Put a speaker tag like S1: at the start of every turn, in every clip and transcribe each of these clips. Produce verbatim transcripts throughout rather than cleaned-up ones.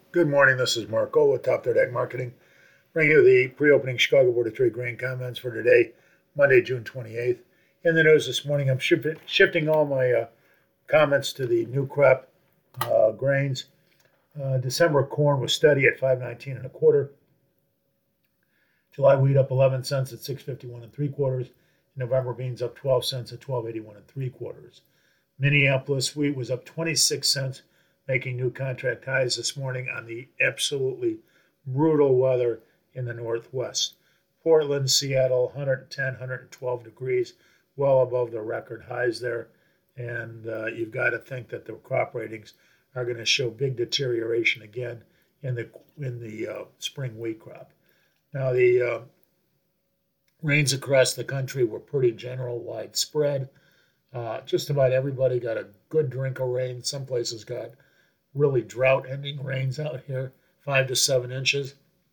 S1: Good morning. This is Marco with Top Third Ag Marketing. Bring you the pre-opening Chicago Board of Trade grain comments for today, Monday, June twenty-eighth. In the news this morning, I'm shifting, shifting all my uh, comments to the new crop uh, grains. Uh, December corn was steady at five nineteen and a quarter. July wheat up eleven cents at six fifty-one and three quarters. November beans up twelve cents at twelve eighty-one and three quarters. Minneapolis wheat was up twenty-six cents, making new contract highs this morning on the absolutely brutal weather in the Northwest. Portland, Seattle, one ten, one twelve degrees, well above the record highs there. And uh, you've got to think that the crop ratings are going to show big deterioration again in the in the uh, spring wheat crop. Now, the uh, rains across the country were pretty general, widespread. Uh, just about everybody got a good drink of rain. Some places got really drought-ending rains out here, five to seven inches.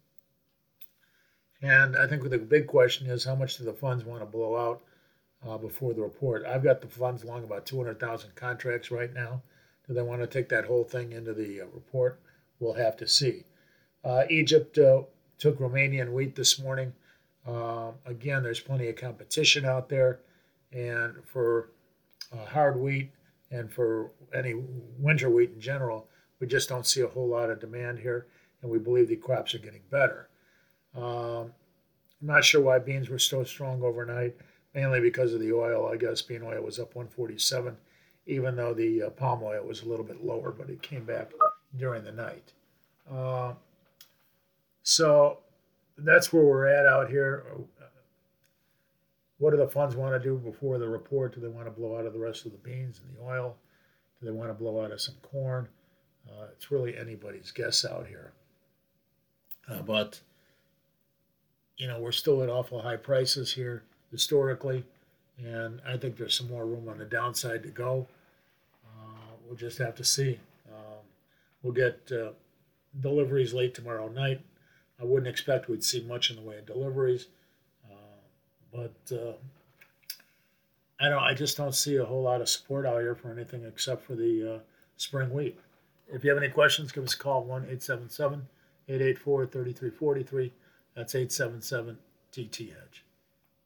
S1: And I think the big question is, how much do the funds want to blow out uh, before the report? I've got the funds long about two hundred thousand contracts right now. Do they want to take that whole thing into the uh, report? We'll have to see. Uh, Egypt uh, took Romanian wheat this morning. Uh, again, there's plenty of competition out there. And for uh, hard wheat and for any winter wheat in general, we just don't see a whole lot of demand here, and we believe the crops are getting better. Um, I'm not sure why beans were so strong overnight, mainly because of the oil. I guess bean oil was up one forty-seven, even though the uh, palm oil was a little bit lower, but it came back during the night. Uh, so that's where we're at out here. What do the funds want to do before the report? Do they want to blow out of the rest of the beans and the oil? Do they want to blow out of some corn? Uh, it's really anybody's guess out here. Uh, but, you know, we're still at awful high prices here historically, and I think there's some more room on the downside to go. Uh, we'll just have to see. Um, we'll get uh, deliveries late tomorrow night. I wouldn't expect we'd see much in the way of deliveries. But uh, I don't. I just don't see a whole lot of support out here for anything except for the uh, spring wheat. If you have any questions, give us a call, one eight seven seven, eight eight four, three three four three. That's eight seven seven T T H.